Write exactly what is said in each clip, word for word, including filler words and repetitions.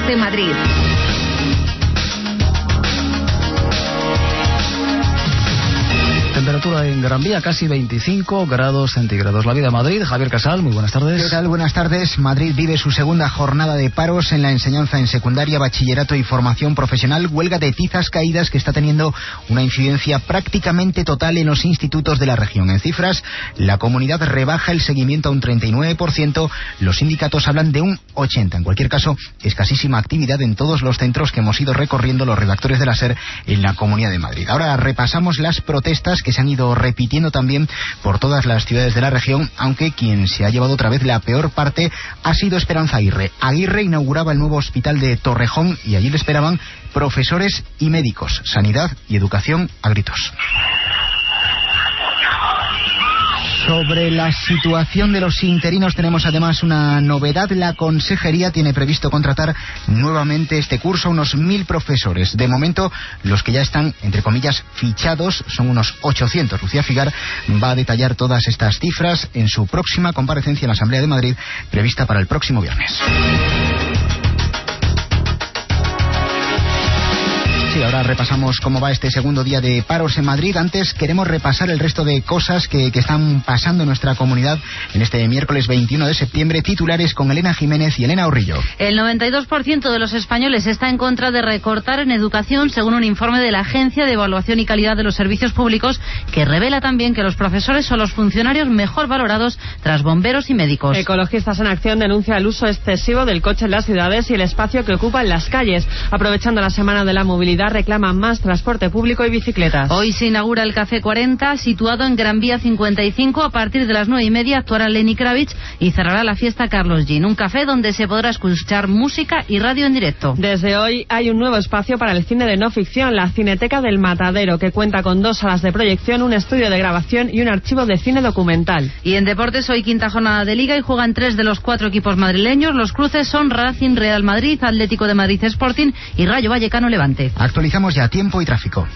de Madrid. Temperatura en Gran Vía, casi veinticinco grados centígrados. La Vida Madrid, Javier Casal, muy buenas tardes. ¿Qué tal? Buenas tardes. Madrid vive su segunda jornada de paros en la enseñanza en secundaria, bachillerato y formación profesional. Huelga de tizas caídas que está teniendo una incidencia prácticamente total en los institutos de la región. En cifras, la comunidad rebaja el seguimiento a un treinta y nueve por ciento. Los sindicatos hablan de un ochenta por ciento. En cualquier caso, escasísima actividad en todos los centros que hemos ido recorriendo los redactores de la SER en la Comunidad de Madrid. Ahora repasamos las protestas que se han ido repitiendo también por todas las ciudades de la región, aunque quien se ha llevado otra vez la peor parte ha sido Esperanza Aguirre. Aguirre inauguraba el nuevo hospital de Torrejón y allí le esperaban profesores y médicos, sanidad y educación a gritos. Sobre la situación de los interinos tenemos además una novedad. La Consejería tiene previsto contratar nuevamente este curso a unos mil profesores. De momento, los que ya están, entre comillas, fichados son unos ochocientos. Lucía Figar va a detallar todas estas cifras en su próxima comparecencia en la Asamblea de Madrid, prevista para el próximo viernes. Sí, ahora repasamos cómo va este segundo día de paros en Madrid. Antes queremos repasar el resto de cosas que, que están pasando en nuestra comunidad en este miércoles veintiuno de septiembre. Titulares con Elena Jiménez y Elena Urrillo. El noventa y dos por ciento de los españoles está en contra de recortar en educación, según un informe de la Agencia de Evaluación y Calidad de los Servicios Públicos, que revela también que los profesores son los funcionarios mejor valorados tras bomberos y médicos. Ecologistas en Acción denuncia el uso excesivo del coche en las ciudades y el espacio que ocupan las calles. Aprovechando la Semana de la Movilidad, reclaman más transporte público y bicicletas. Hoy se inaugura el Café cuarenta, situado en Gran Vía cincuenta y cinco. A partir de las nueve y media actuará Lenny Kravitz y cerrará la fiesta Carlos Jean. Un café donde se podrá escuchar música y radio en directo. Desde hoy hay un nuevo espacio para el cine de no ficción, la Cineteca del Matadero, que cuenta con dos salas de proyección, un estudio de grabación y un archivo de cine documental. Y en deportes, hoy quinta jornada de Liga y juegan tres de los cuatro equipos madrileños. Los cruces son Racing, Real Madrid, Atlético de Madrid Sporting y Rayo Vallecano Levante. Actualizamos ya tiempo y tráfico.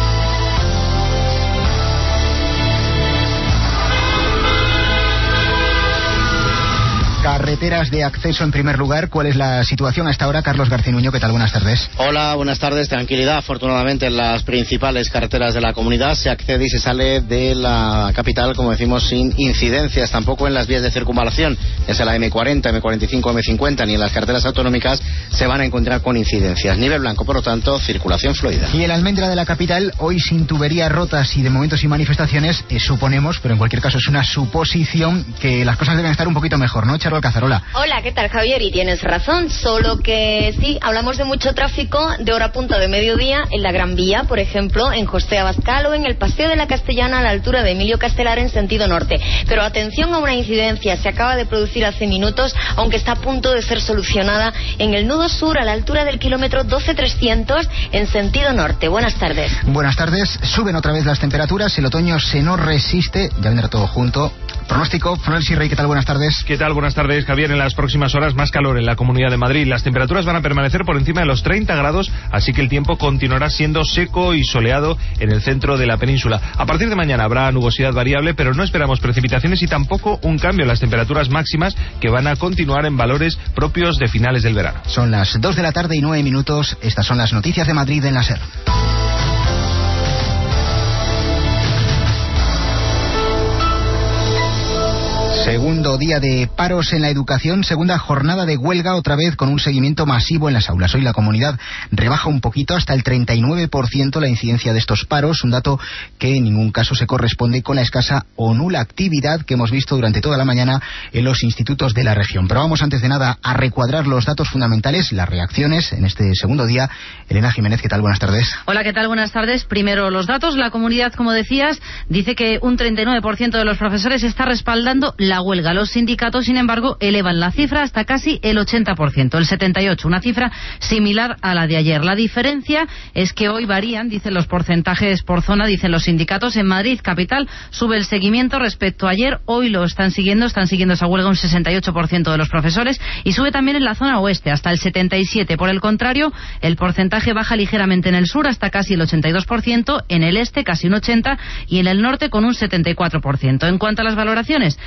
Carreteras de acceso en primer lugar. ¿Cuál es la situación hasta ahora? Carlos Garcinuño, ¿qué tal? Buenas tardes. Hola, buenas tardes. Tranquilidad. Afortunadamente en las principales carreteras de la comunidad se accede y se sale de la capital, como decimos, sin incidencias. Tampoco en las vías de circunvalación, ya sea la eme cuarenta, eme cuarenta y cinco, eme cincuenta, ni en las carreteras autonómicas se van a encontrar con incidencias. Nivel blanco, por lo tanto, circulación fluida. Y el Almendra de la capital, hoy sin tuberías rotas y de momento sin manifestaciones, eh, suponemos, pero en cualquier caso es una suposición, que las cosas deben estar un poquito mejor, ¿no, Charo Cazarola? Hola, ¿qué tal, Javier? Y tienes razón, solo que sí, hablamos de mucho tráfico de hora punta de mediodía en la Gran Vía, por ejemplo, en José Abascal o en el Paseo de la Castellana a la altura de Emilio Castelar en sentido norte. Pero atención a una incidencia, se acaba de producir hace minutos, aunque está a punto de ser solucionada en el nudo sur a la altura del kilómetro doce trescientos en sentido norte. Buenas tardes. Buenas tardes. Suben otra vez las temperaturas, el otoño se nos resiste, ya vendrá todo junto. Pronóstico, Fronel Rey, ¿qué tal? Buenas tardes. ¿Qué tal? Buenas tardes, Javier. En las próximas horas más calor en la Comunidad de Madrid. Las temperaturas van a permanecer por encima de los treinta grados, así que el tiempo continuará siendo seco y soleado en el centro de la península. A partir de mañana habrá nubosidad variable, pero no esperamos precipitaciones y tampoco un cambio en las temperaturas máximas, que van a continuar en valores propios de finales del verano. Son las dos de la tarde y nueve minutos. Estas son las noticias de Madrid en la SER. Segundo día de paros en la educación, segunda jornada de huelga, otra vez con un seguimiento masivo en las aulas. Hoy la comunidad rebaja un poquito, hasta el treinta y nueve por ciento, la incidencia de estos paros, un dato que en ningún caso se corresponde con la escasa o nula actividad que hemos visto durante toda la mañana en los institutos de la región. Pero vamos antes de nada a recuadrar los datos fundamentales, las reacciones en este segundo día. Elena Jiménez, ¿qué tal? Buenas tardes. Hola, ¿qué tal? Buenas tardes. Primero los datos. La comunidad, como decías, dice que un treinta y nueve por ciento de los profesores está respaldando la huelga. Los sindicatos, sin embargo, elevan la cifra hasta casi el ochenta por ciento, el setenta y ocho por ciento, una cifra similar a la de ayer. La diferencia es que hoy varían, dicen los porcentajes por zona, dicen los sindicatos. En Madrid capital sube el seguimiento respecto a ayer, hoy lo están siguiendo, están siguiendo esa huelga un sesenta y ocho por ciento de los profesores, y sube también en la zona oeste hasta el setenta y siete por ciento. Por el contrario, el porcentaje baja ligeramente en el sur hasta casi el ochenta y dos por ciento, en el este casi un ochenta por ciento y en el norte con un setenta y cuatro por ciento. En cuanto a las valoraciones, desde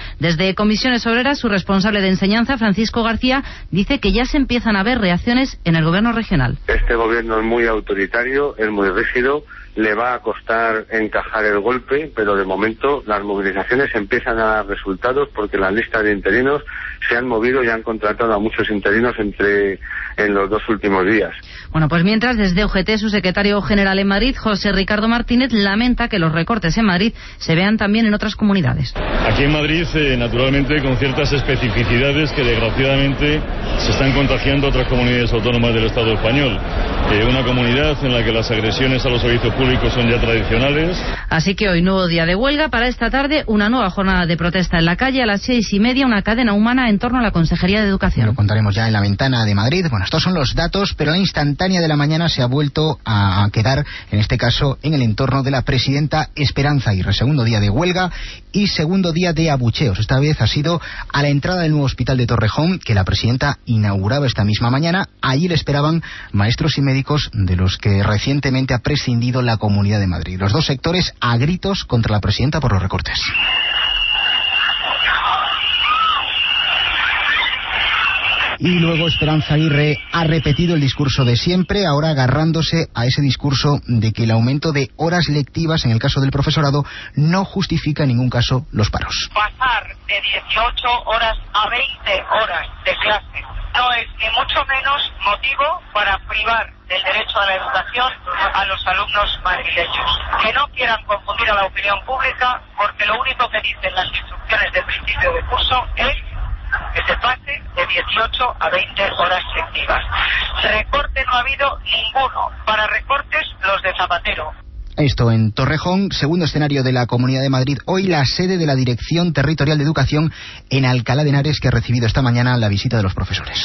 Desde Comisiones Obreras, su responsable de enseñanza, Francisco García, dice que ya se empiezan a ver reacciones en el gobierno regional. Este gobierno es muy autoritario, es muy rígido, le va a costar encajar el golpe, pero de momento las movilizaciones empiezan a dar resultados porque las listas de interinos se han movido y han contratado a muchos interinos entre en los dos últimos días. Bueno, pues mientras, desde U G T, su secretario general en Madrid, José Ricardo Martínez, lamenta que los recortes en Madrid se vean también en otras comunidades. Aquí en Madrid, eh, naturalmente, con ciertas especificidades que desgraciadamente se están contagiando a otras comunidades autónomas del Estado español. Eh, una comunidad en la que las agresiones a los servicios públicos son ya tradicionales. Así que hoy, nuevo día de huelga. Para esta tarde, una nueva jornada de protesta en la calle. A las seis y media, una cadena humana en torno a la Consejería de Educación. Lo contaremos ya en la ventana de Madrid. Bueno, estos son los datos, pero la instantánea de la mañana se ha vuelto a quedar, en este caso, en el entorno de la presidenta Esperanza Aguirre. Segundo día de huelga y segundo día de abucheos. Esta vez ha sido a la entrada del nuevo hospital de Torrejón, que la presidenta inauguraba esta misma mañana. Allí le esperaban maestros y médicos de los que recientemente ha prescindido la Comunidad de Madrid. Los dos sectores a gritos contra la presidenta por los recortes. Y luego Esperanza Aguirre ha repetido el discurso de siempre, ahora agarrándose a ese discurso de que el aumento de horas lectivas en el caso del profesorado no justifica en ningún caso los paros. Pasar de dieciocho horas a veinte horas de clase no es ni mucho menos motivo para privar del derecho a la educación a los alumnos madrileños. Que no quieran confundir a la opinión pública, porque lo único que dicen las instrucciones de principio de curso es que se pase de dieciocho a veinte horas lectivas. Recorte no ha habido ninguno. Para recortes, los de Zapatero. Esto en Torrejón, segundo escenario de la Comunidad de Madrid. Hoy la sede de la Dirección Territorial de Educación en Alcalá de Henares, que ha recibido esta mañana la visita de los profesores.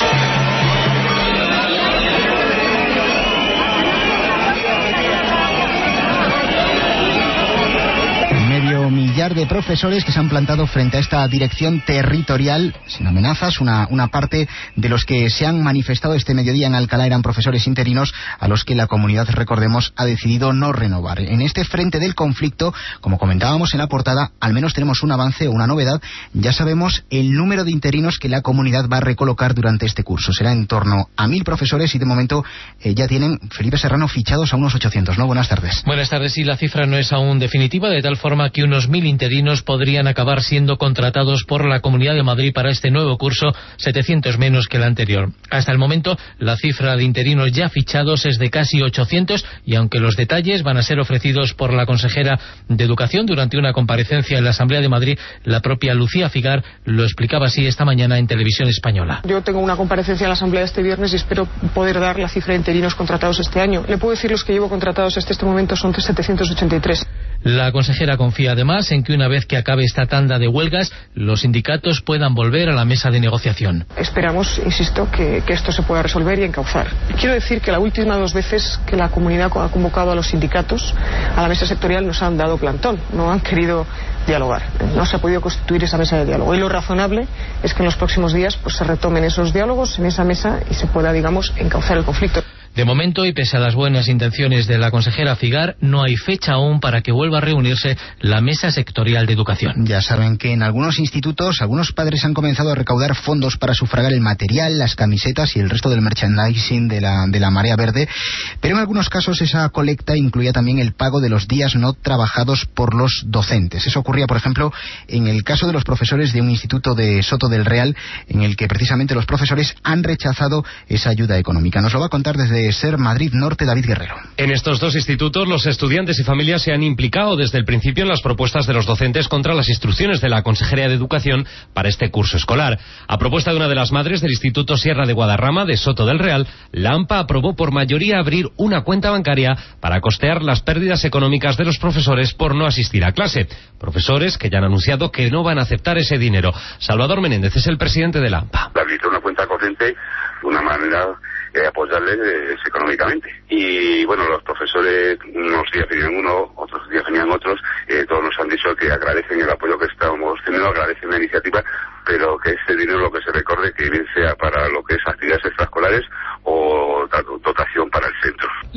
Millar de profesores que se han plantado frente a esta dirección territorial sin amenazas. Una, una parte de los que se han manifestado este mediodía en Alcalá eran profesores interinos a los que la comunidad, recordemos, ha decidido no renovar. En este frente del conflicto, como comentábamos en la portada, al menos tenemos un avance o una novedad. Ya sabemos el número de interinos que la comunidad va a recolocar durante este curso. Será en torno a mil profesores y de momento eh, ya tienen, Felipe Serrano, fichados a unos ochocientos, ¿no? Buenas tardes. Buenas tardes. Y la cifra no es aún definitiva, de tal forma que unos mil interinos podrían acabar siendo contratados por la Comunidad de Madrid para este nuevo curso, setecientos menos que el anterior. Hasta el momento, la cifra de interinos ya fichados es de casi ochocientos, y aunque los detalles van a ser ofrecidos por la consejera de Educación durante una comparecencia en la Asamblea de Madrid, la propia Lucía Figar lo explicaba así esta mañana en Televisión Española. Yo tengo una comparecencia en la Asamblea este viernes y espero poder dar la cifra de interinos contratados este año. Le puedo decir los que llevo contratados hasta este momento son setecientos ochenta y tres. La consejera confía además en que una vez que acabe esta tanda de huelgas, los sindicatos puedan volver a la mesa de negociación. Esperamos, insisto, que, que esto se pueda resolver y encauzar. Quiero decir que la última dos veces que la comunidad ha convocado a los sindicatos a la mesa sectorial nos han dado plantón, no han querido dialogar, no se ha podido constituir esa mesa de diálogo, y lo razonable es que en los próximos días pues se retomen esos diálogos en esa mesa y se pueda, digamos, encauzar el conflicto. De momento, y pese a las buenas intenciones de la consejera Figar, no hay fecha aún para que vuelva a reunirse la mesa sectorial de educación. Ya saben que en algunos institutos, algunos padres han comenzado a recaudar fondos para sufragar el material, las camisetas y el resto del merchandising de la, de la Marea Verde, pero en algunos casos esa colecta incluía también el pago de los días no trabajados por los docentes. Eso ocurría, por ejemplo, en el caso de los profesores de un instituto de Soto del Real, en el que precisamente los profesores han rechazado esa ayuda económica. Nos lo va a contar desde Ser Madrid Norte, David Guerrero. En estos dos institutos, los estudiantes y familias se han implicado desde el principio en las propuestas de los docentes contra las instrucciones de la Consejería de Educación para este curso escolar. A propuesta de una de las madres del Instituto Sierra de Guadarrama, de Soto del Real, la AMPA aprobó por mayoría abrir una cuenta bancaria para costear las pérdidas económicas de los profesores por no asistir a clase. Profesores que ya han anunciado que no van a aceptar ese dinero. Salvador Menéndez es el presidente de la AMPA. Abrir una cuenta corriente de una manera eh, apoyarles eh, económicamente. Y bueno, los profesores, unos días venían uno, otros días venían otros, eh, todos nos han dicho que agradecen el apoyo que estamos teniendo, agradecen la iniciativa, pero que este dinero, lo que se recorde, que bien sea para lo que es actividades extraescolares o dotación para el centro. Los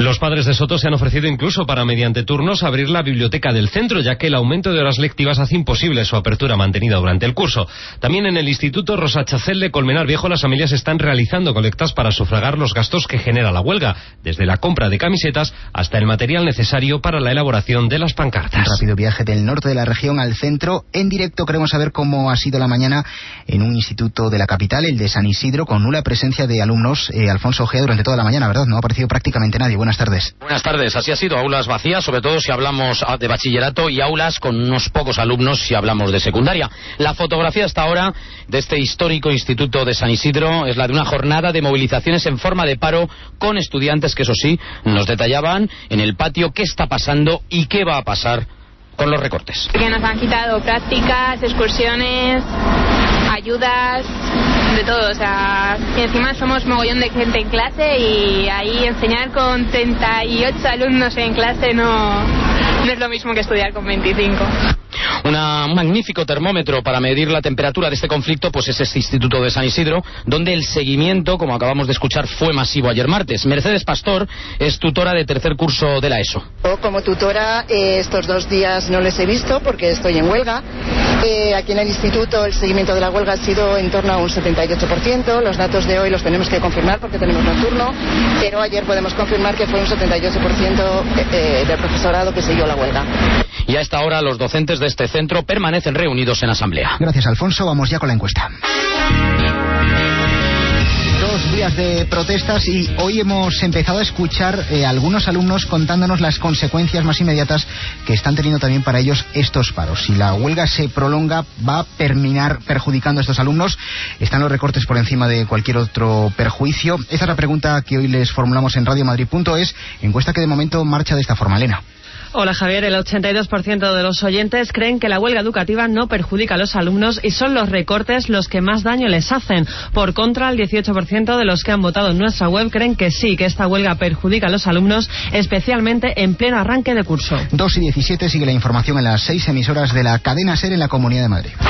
Los padres de Soto se han ofrecido incluso para, mediante turnos, abrir la biblioteca del centro, ya que el aumento de horas lectivas hace imposible su apertura mantenida durante el curso. También en el Instituto Rosa Chacel de Colmenar Viejo las familias están realizando colectas para sufragar los gastos que genera la huelga, desde la compra de camisetas hasta el material necesario para la elaboración de las pancartas. Un rápido viaje del norte de la región al centro. En directo queremos saber cómo ha sido la mañana en un instituto de la capital, el de San Isidro, con nula presencia de alumnos. Eh, Alfonso Ojea, durante toda la mañana, ¿verdad? No ha aparecido prácticamente nadie. Buenas tardes. Buenas tardes. Así ha sido. Aulas vacías, sobre todo si hablamos de bachillerato, y aulas con unos pocos alumnos si hablamos de secundaria. La fotografía hasta ahora de este histórico instituto de San Isidro es la de una jornada de movilizaciones en forma de paro con estudiantes que, eso sí, nos detallaban en el patio qué está pasando y qué va a pasar con los recortes. Que nos han quitado prácticas, excursiones, ayudas, de todo, o sea, y encima somos mogollón de gente en clase y ahí enseñar con treinta y ocho alumnos en clase no, no es lo mismo que estudiar con veinticinco. Una, un magnífico termómetro para medir la temperatura de este conflicto pues es este instituto de San Isidro, donde el seguimiento, como acabamos de escuchar, fue masivo ayer martes. Mercedes Pastor es tutora de tercer curso de la ESO. Como tutora eh, estos dos días no les he visto porque estoy en huelga. Eh, aquí en el instituto el seguimiento de la huelga ha sido en torno a un setenta y ocho por ciento. Los datos de hoy los tenemos que confirmar porque tenemos nocturno, pero ayer podemos confirmar que fue un setenta y ocho por ciento eh, del profesorado que siguió la huelga. Y a esta hora los docentes de este centro permanecen reunidos en asamblea. Gracias, Alfonso. Vamos ya con la encuesta. Dos días de protestas y hoy hemos empezado a escuchar eh, algunos alumnos contándonos las consecuencias más inmediatas que están teniendo también para ellos estos paros. Si la huelga se prolonga, va a terminar perjudicando a estos alumnos. ¿Están los recortes por encima de cualquier otro perjuicio? Esa es la pregunta que hoy les formulamos en radio madrid punto es, encuesta que de momento marcha de esta forma. Elena. Hola Javier, el ochenta y dos por ciento de los oyentes creen que la huelga educativa no perjudica a los alumnos y son los recortes los que más daño les hacen. Por contra, el dieciocho por ciento de los que han votado en nuestra web creen que sí, que esta huelga perjudica a los alumnos, especialmente en pleno arranque de curso. dos y diecisiete sigue la información en las seis emisoras de la cadena SER en la Comunidad de Madrid.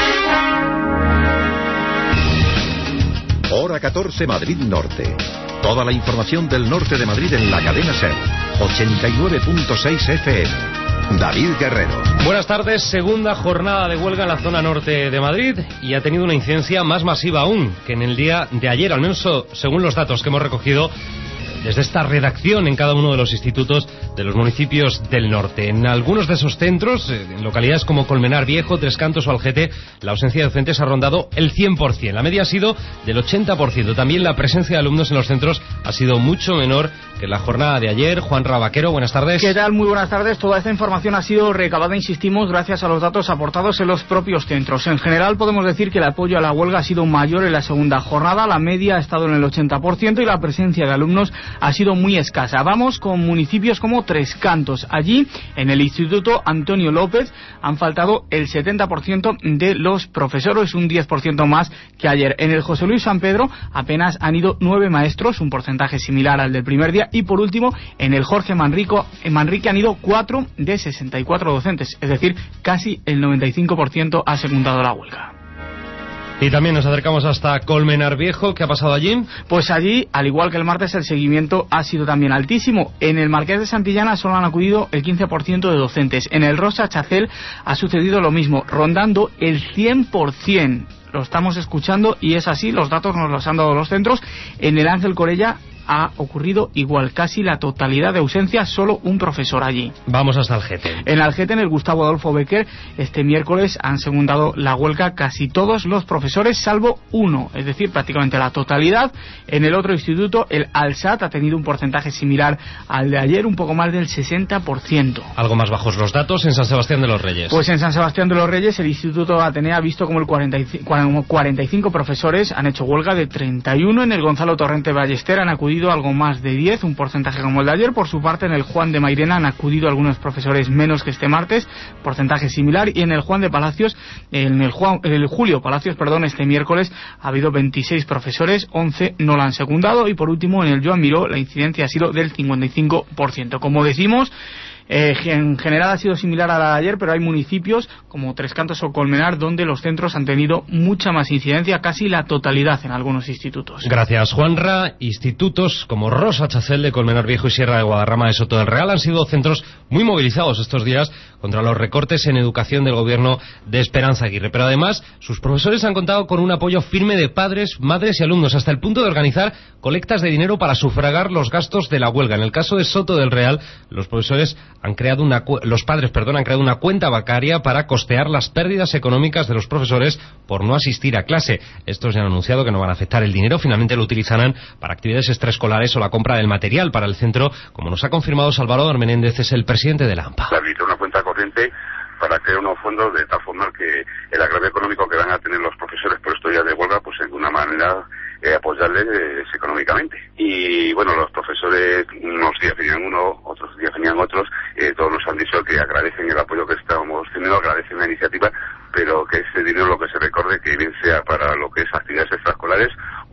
Hora catorce, Madrid Norte. Toda la información del norte de Madrid en la cadena SER. ochenta y nueve punto seis F M. David Guerrero. Buenas tardes. Segunda jornada de huelga en la zona norte de Madrid y ha tenido una incidencia más masiva aún que en el día de ayer, al menos según los datos que hemos recogido desde esta redacción en cada uno de los institutos de los municipios del norte. En algunos de esos centros, en localidades como Colmenar Viejo, Tres Cantos o Algete, la ausencia de docentes ha rondado el cien por ciento. La media ha sido del ochenta por ciento. También la presencia de alumnos en los centros ha sido mucho menor que en la jornada de ayer. Juan Rabaquero, buenas tardes. ¿Qué tal? Muy buenas tardes. Toda esta información ha sido recabada, insistimos, gracias a los datos aportados en los propios centros. En general podemos decir que el apoyo a la huelga ha sido mayor en la segunda jornada. La media ha estado en el ochenta por ciento y la presencia de alumnos ha sido muy escasa. Vamos con municipios como Tres Cantos. Allí, en el Instituto Antonio López, han faltado el setenta por ciento de los profesores, un diez por ciento más que ayer. En el José Luis San Pedro apenas han ido nueve maestros, un porcentaje similar al del primer día. Y por último, en el Jorge Manrico, en Manrique han ido cuatro de sesenta y cuatro docentes, es decir, casi el noventa y cinco por ciento ha secundado la huelga. Y también nos acercamos hasta Colmenar Viejo. ¿Qué ha pasado allí? Pues allí, al igual que el martes, el seguimiento ha sido también altísimo. En el Marqués de Santillana solo han acudido el quince por ciento de docentes. En el Rosa Chacel ha sucedido lo mismo, rondando el cien por ciento. Lo estamos escuchando y es así, los datos nos los han dado los centros. En el Ángel Corella ha ocurrido igual, casi la totalidad de ausencia, solo un profesor allí. Vamos hasta Algete. En Algete, en el Gustavo Adolfo Becker, este miércoles han secundado la huelga casi todos los profesores, salvo uno, es decir, prácticamente la totalidad. En el otro instituto, el ALSAT, ha tenido un porcentaje similar al de ayer, un poco más del sesenta por ciento. Algo más bajos los datos en San Sebastián de los Reyes. Pues en San Sebastián de los Reyes, el Instituto Atenea ha visto como el cuarenta y cinco, cuarenta y cinco profesores han hecho huelga de treinta y uno. En el Gonzalo Torrente Ballester han acudido algo más de diez, un porcentaje como el de ayer. Por su parte, en el Juan de Mairena han acudido algunos profesores menos que este martes, porcentaje similar. Y en el Juan de Palacios, en el, Juan, el Julio Palacios, perdón, este miércoles ha habido veintiséis profesores, once no la han secundado. Y por último, en el Joan Miró, la incidencia ha sido del cincuenta y cinco por ciento. Como decimos, Eh, en general ha sido similar a la de ayer, pero hay municipios como Tres Cantos o Colmenar donde los centros han tenido mucha más incidencia, casi la totalidad en algunos institutos. Gracias, Juanra. Institutos como Rosa Chacel de Colmenar Viejo y Sierra de Guadarrama de Soto del Real han sido centros muy movilizados estos días contra los recortes en educación del gobierno de Esperanza Aguirre. Pero además, sus profesores han contado con un apoyo firme de padres, madres y alumnos, hasta el punto de organizar colectas de dinero para sufragar los gastos de la huelga. En el caso de Soto del Real, los profesores han creado una los padres, perdón, han creado una cuenta bancaria para costear las pérdidas económicas de los profesores por no asistir a clase. Estos ya han anunciado que no van a aceptar el dinero, finalmente lo utilizarán para actividades extraescolares o la compra del material para el centro, como nos ha confirmado Salvador Menéndez, es el presidente de la AMPA. Habilitar una cuenta corriente para crear unos fondos de tal forma que el agravio económico que van a tener los profesores por estos días de huelga, pues de alguna manera eh, apoyarles eh, económicamente. Y bueno, los profesores unos días venían uno, otros días venían otros, eh, todos nos han dicho que agradecen el apoyo que estamos teniendo, agradecen la iniciativa, pero que ese dinero lo que se recorde que bien sea para lo que es actividades extraescolares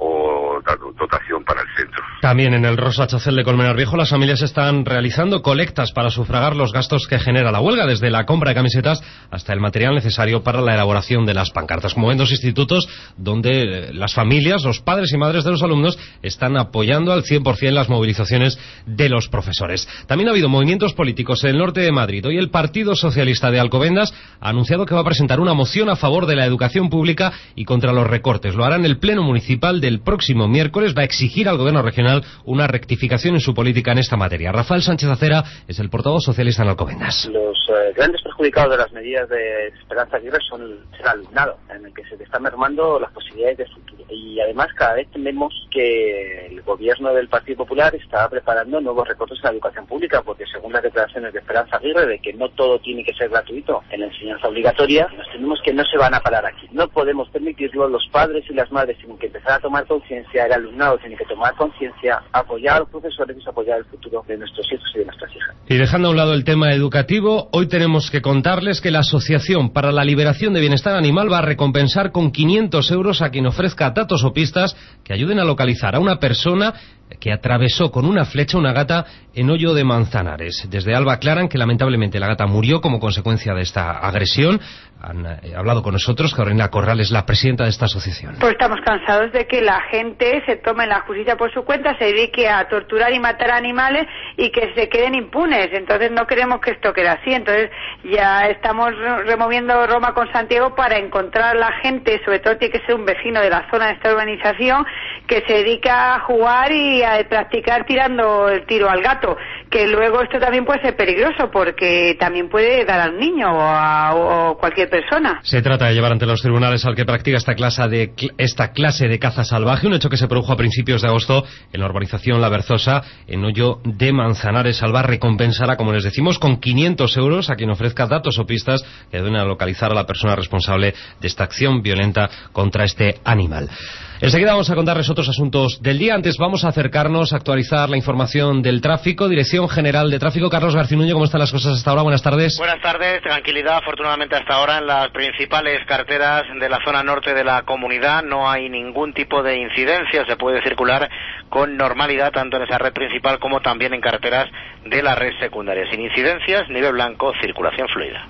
o dotación para el centro. También en el Rosa Chacel de Colmenar Viejo las familias están realizando colectas para sufragar los gastos que genera la huelga, desde la compra de camisetas hasta el material necesario para la elaboración de las pancartas. Como ven, dos institutos donde las familias, los padres y madres de los alumnos están apoyando al cien por cien las movilizaciones de los profesores. También ha habido movimientos políticos en el norte de Madrid. Hoy el Partido Socialista de Alcobendas ha anunciado que va a presentar una moción a favor de la educación pública y contra los recortes. Lo hará en el Pleno Municipal del próximo miércoles. Va a exigir al Gobierno regional una rectificación en su política en esta materia. Rafael Sánchez Acera es el portavoz socialista en Alcobendas. Los eh, grandes perjudicados de las medidas de Esperanza Aguirre son el, el alumnado, en el que se le están mermando las posibilidades de futuro. Y además cada vez tememos que el gobierno del Partido Popular está preparando nuevos recortes en la educación pública, porque según las declaraciones de Esperanza Aguirre de que no todo tiene que ser gratuito en la enseñanza obligatoria, nos tenemos que no se van a parar aquí. No podemos permitirlo. Los padres y las madres tienen que empezar a tomar conciencia, el alumnado tiene que tomar conciencia, apoyar a los profesores y apoyar el futuro de nuestros hijos y de nuestras hijas. Y dejando a un lado el tema educativo, hoy tenemos que contarles que la Asociación para la Liberación de Bienestar Animal va a recompensar con quinientos euros a quien ofrezca datos o pistas que ayuden a localizar a una persona que atravesó con una flecha una gata en Hoyo de Manzanares. Desde Alba aclaran que lamentablemente la gata murió como consecuencia de esta agresión. Han eh, hablado con nosotros, Carolina Corral es la presidenta de esta asociación. Pues estamos cansados de que la gente se tome la justicia por su cuenta, se dedique a torturar y matar animales y que se queden impunes. Entonces no queremos que esto quede así. Entonces ya estamos removiendo Roma con Santiago para encontrar a la gente, sobre todo tiene que ser un vecino de la zona de esta urbanización, que se dedica a jugar y a practicar tirando el tiro al gato, que luego esto también puede ser peligroso porque también puede dar al niño o a o cualquier persona. Se trata de llevar ante los tribunales al que practica esta clase de esta clase de caza salvaje, un hecho que se produjo a principios de agosto en la urbanización La Berzosa, en Hoyo de Manzanares. Alba recompensará, como les decimos, con quinientos euros a quien ofrezca datos o pistas que ayuden a localizar a la persona responsable de esta acción violenta contra este animal. Enseguida vamos a contarles otros asuntos del día. Antes vamos a acercarnos a actualizar la información del tráfico. Dirección General de Tráfico, Carlos Garcinuño, ¿cómo están las cosas hasta ahora? Buenas tardes. Buenas tardes, tranquilidad afortunadamente hasta ahora en las principales carreteras de la zona norte de la comunidad. No hay ningún tipo de incidencia, se puede circular con normalidad tanto en esa red principal como también en carreteras de la red secundaria. Sin incidencias, nivel blanco, circulación fluida.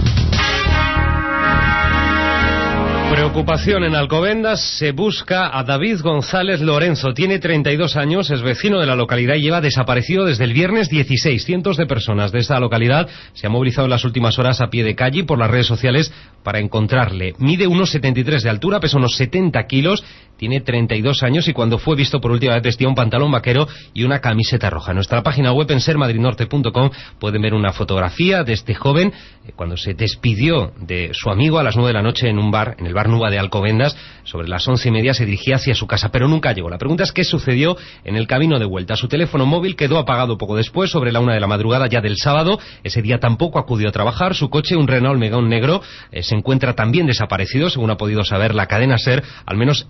Preocupación en Alcobendas, se busca a David González Lorenzo. Tiene treinta y dos años, es vecino de la localidad y lleva desaparecido desde el viernes dieciséis. Cientos de personas de esta localidad se han movilizado en las últimas horas a pie de calle y por las redes sociales para encontrarle. Mide uno setenta y tres de altura, pesa unos setenta kilos, tiene treinta y dos años y cuando fue visto por última vez vestía un pantalón vaquero y una camiseta roja. En nuestra página web en ser madrid norte punto com pueden ver una fotografía de este joven cuando se despidió de su amigo a las nueve de la noche en un bar, en el bar Nuba de Alcobendas. Sobre las once y media se dirigía hacia su casa, pero nunca llegó. La pregunta es qué sucedió en el camino de vuelta. Su teléfono móvil quedó apagado poco después, sobre la una de la madrugada ya del sábado. Ese día tampoco acudió a trabajar. Su coche, un Renault Megane negro, eh, se encuentra también desaparecido, según ha podido saber la cadena SER. Al menos en tres ocasiones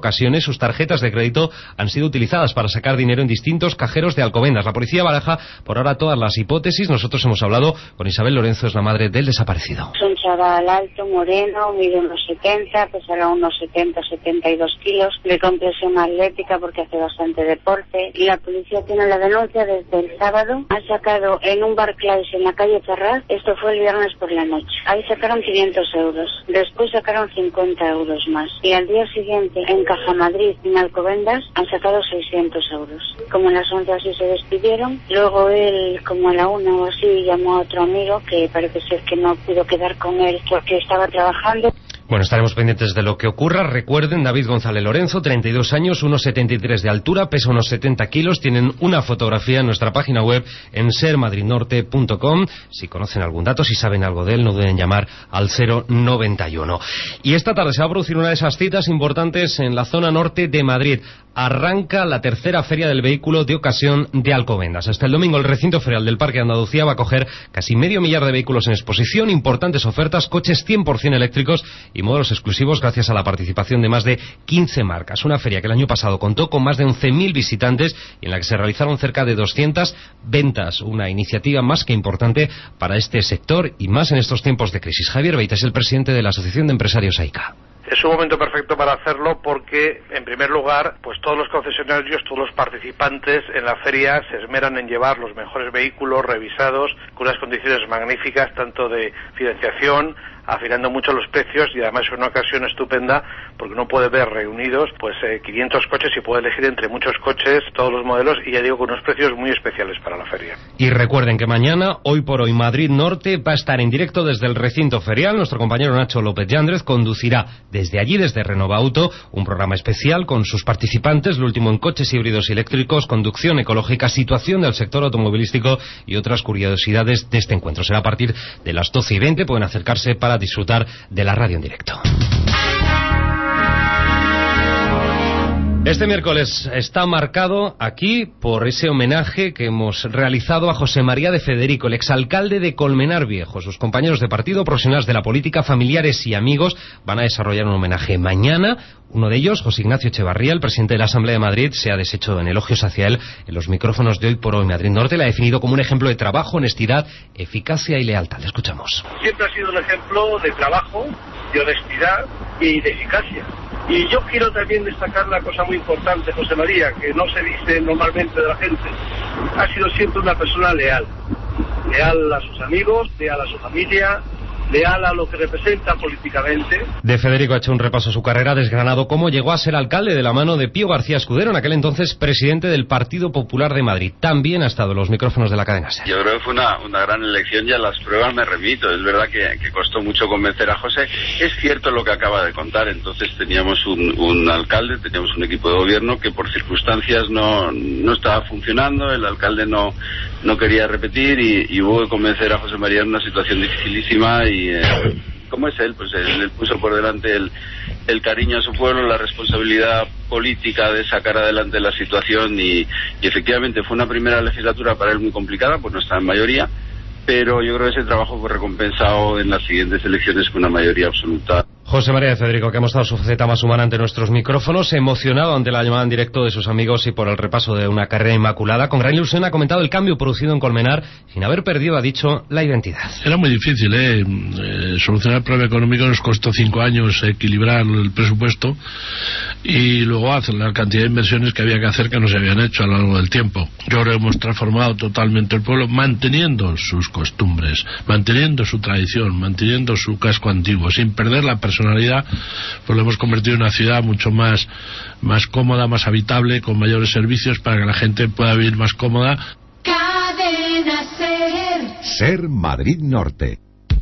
ocasiones sus tarjetas de crédito han sido utilizadas para sacar dinero en distintos cajeros de Alcobendas. La policía baraja por ahora todas las hipótesis. Nosotros hemos hablado con Isabel Lorenzo, es la madre del desaparecido. Es un chaval alto, moreno, mide unos setenta, pesará unos setenta, setenta y dos kilos, de complexión atlética porque hace bastante deporte. Y la policía tiene la denuncia desde el sábado. Han sacado en un Barclays en la calle Ferraz, esto fue el viernes por la noche. Ahí sacaron quinientos euros, después sacaron cincuenta euros más. Y al día siguiente en Caja Madrid, en Alcobendas, han sacado seiscientos euros. Como a las once así se despidieron, luego él como a la una o así llamó a otro amigo que parece ser que no pudo quedar con él porque estaba trabajando. Bueno, estaremos pendientes de lo que ocurra. Recuerden, David González Lorenzo, treinta y dos años, uno setenta y tres de altura, pesa unos setenta kilos. Tienen una fotografía en nuestra página web en ser madrid norte punto com. Si conocen algún dato, si saben algo de él, no deben llamar al cero noventa y uno. Y esta tarde se va a producir una de esas citas importantes en la zona norte de Madrid. Arranca la tercera feria del vehículo de ocasión de Alcobendas. Hasta el domingo el recinto ferial del Parque de Andalucía va a acoger casi medio millar de vehículos en exposición, importantes ofertas, coches cien por ciento eléctricos y modelos exclusivos gracias a la participación de más de quince marcas. Una feria que el año pasado contó con más de once mil visitantes y en la que se realizaron cerca de doscientas ventas. Una iniciativa más que importante para este sector y más en estos tiempos de crisis. Javier Beita es el presidente de la Asociación de Empresarios AICA. Es un momento perfecto para hacerlo porque, en primer lugar, pues todos los concesionarios, todos los participantes en la feria se esmeran en llevar los mejores vehículos revisados con unas condiciones magníficas, tanto de financiación, afinando mucho los precios, y además es una ocasión estupenda porque uno puede ver reunidos pues eh, quinientos coches y puede elegir entre muchos coches todos los modelos, y ya digo, con unos precios muy especiales para la feria. Y recuerden que mañana, hoy por hoy, Madrid Norte va a estar en directo desde el recinto ferial. Nuestro compañero Nacho López Yándrez conducirá desde allí, desde Renova Auto, un programa especial con sus participantes, lo último en coches híbridos y eléctricos, conducción ecológica, situación del sector automovilístico y otras curiosidades de este encuentro. Será a partir de las doce y veinte, pueden acercarse para disfrutar de la radio en directo. Este miércoles está marcado aquí por ese homenaje que hemos realizado a José María de Federico, el exalcalde de Colmenar Viejo. Sus compañeros de partido, profesionales de la política, familiares y amigos van a desarrollar un homenaje mañana. Uno de ellos, José Ignacio Echevarría, el presidente de la Asamblea de Madrid, se ha deshecho en elogios hacia él en los micrófonos de Hoy por Hoy Madrid Norte. Le ha definido como un ejemplo de trabajo, honestidad, eficacia y lealtad. Le escuchamos. Siempre ha sido un ejemplo de trabajo, de honestidad y de eficacia. Y yo quiero también destacar una cosa muy importante, José María, que no se dice normalmente de la gente. Ha sido siempre una persona leal. Leal a sus amigos, leal a su familia, leal a lo que representa políticamente. De Federico ha hecho un repaso a su carrera, desgranado cómo llegó a ser alcalde de la mano de Pío García Escudero, en aquel entonces presidente del Partido Popular de Madrid. También ha estado en los micrófonos de la cadena SER. Yo creo que fue una, una gran elección y a las pruebas me remito. Es verdad que, que costó mucho convencer a José. Es cierto lo que acaba de contar. Entonces teníamos un, un alcalde, teníamos un equipo de gobierno que por circunstancias no, no estaba funcionando. El alcalde no, no quería repetir y, y hubo que convencer a José María en una situación dificilísima. Y Y, eh, como es él, pues él, él puso por delante el, el cariño a su pueblo, la responsabilidad política de sacar adelante la situación y, y efectivamente fue una primera legislatura para él muy complicada, pues no está en mayoría, pero yo creo que ese trabajo fue recompensado en las siguientes elecciones con una mayoría absoluta. José María de Federico, que ha mostrado su faceta más humana ante nuestros micrófonos, emocionado ante la llamada en directo de sus amigos y por el repaso de una carrera inmaculada. Con gran ilusión ha comentado el cambio producido en Colmenar, sin haber perdido, ha dicho, la identidad. Era muy difícil, ¿eh? eh solucionar el problema económico nos costó cinco años equilibrar el presupuesto y luego hacer la cantidad de inversiones que había que hacer que no se habían hecho a lo largo del tiempo. Yo creo que hemos transformado totalmente el pueblo, manteniendo sus costumbres, manteniendo su tradición, manteniendo su casco antiguo, sin perder la personalidad. Pues lo hemos convertido en una ciudad mucho más, más cómoda, más habitable, con mayores servicios para que la gente pueda vivir más cómoda. Cadena Ser. Ser Madrid Norte.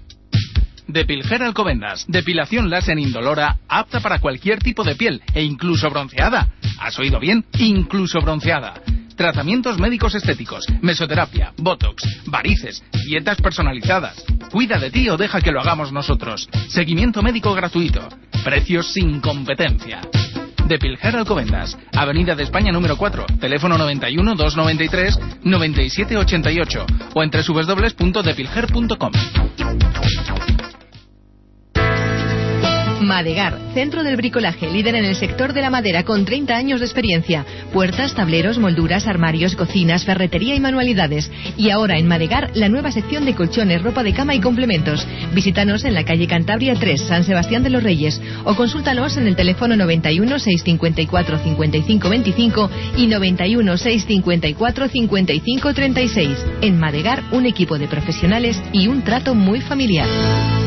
Depilgel Alcobendas, depilación láser indolora, apta para cualquier tipo de piel e incluso bronceada. ¿Has oído bien? Incluso bronceada. Tratamientos médicos estéticos, mesoterapia, botox, varices, dietas personalizadas. Cuida de ti o deja que lo hagamos nosotros. Seguimiento médico gratuito. Precios sin competencia. Depilgel Alcobendas, Avenida de España número cuatro, teléfono noventa y uno, doscientos noventa y tres, noventa y siete ochenta y ocho o en doble u doble u doble u punto depilgel punto com. Madegar, centro del bricolaje, líder en el sector de la madera con treinta años de experiencia. Puertas, tableros, molduras, armarios, cocinas, ferretería y manualidades. Y ahora en Madegar, la nueva sección de colchones, ropa de cama y complementos. Visítanos en la calle Cantabria tres, San Sebastián de los Reyes, o consúltanos en el teléfono noventa y uno, seiscientos cincuenta y cuatro, cincuenta y cinco veinticinco y noventa y uno, seiscientos cincuenta y cuatro, cincuenta y cinco treinta y seis. En Madegar, un equipo de profesionales y un trato muy familiar.